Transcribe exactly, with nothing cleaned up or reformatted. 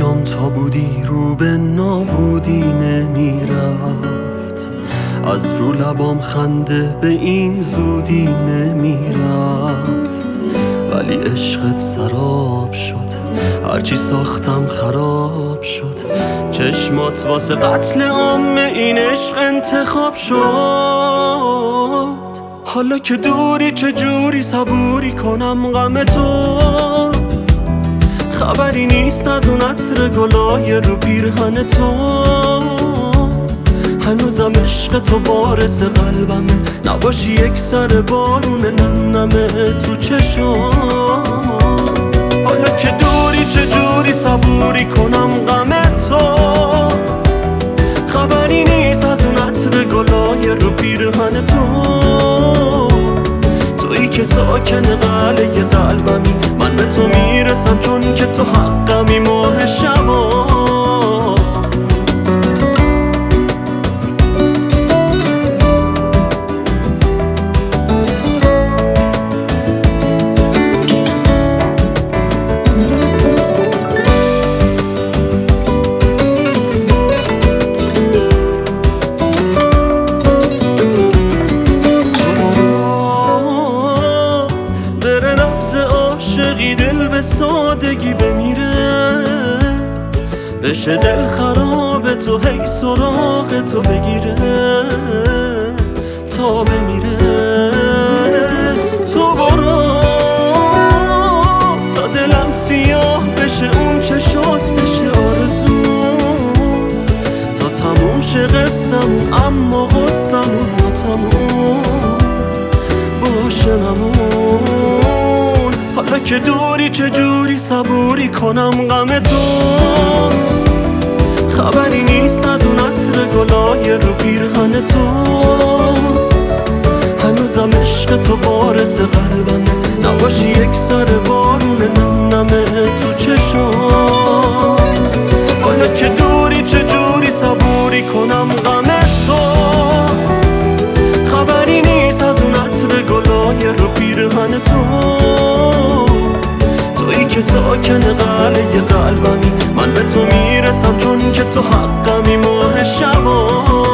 دلم تا بودی رو به نابودی نمیرفت، از رو لبام خنده به این زودی نمیرفت. ولی عشقت سراب شد، هرچی ساختم خراب شد. چشمات واسه قتل عام این عشق انتخاب شد. حالا که دوری چجوری صبوری کنم غم تو؟ خبری نیست از اون عطر گلای رو پیرهن تو. هنوزم عشق تو وارث قلبمه، نباشی یک سر بارون نم نمه تو چشام. حالا که دوری چجوری صبوری کنم غم تو؟ خبری نیست از اون عطر گلای رو پیرهن تو. تویی که ساکن قلعه قلبمی، من به تو میرسم چون که تو حقمی ماه شبا. عاشقی دل به سادگی بمیره، بشه دل خراب تو هی سراغ تو بگیره تا بمیره. تو برو تا دلم سیاه بشه، اون چشات بشه آرزو، تا تموم شه قصمون اما غصمون تا تموم باشه نمون. حالا که دوری چجوری صبوری کنم غم تو؟ خبری نیست از اون عطر گلای رو پیرهن تو. هنوزم عشق تو وارث قلبمه، نباشی یک سر بارون نم نمه تو چشام. حالا که دوری چجوری صبوری کنم غم تو؟ خبری نیست از اون عطر گلای رو پیرهن تو. تویی که ساکن قلعه قلبمی، من به تو میرسم چون که تو حقمی ماه شبا.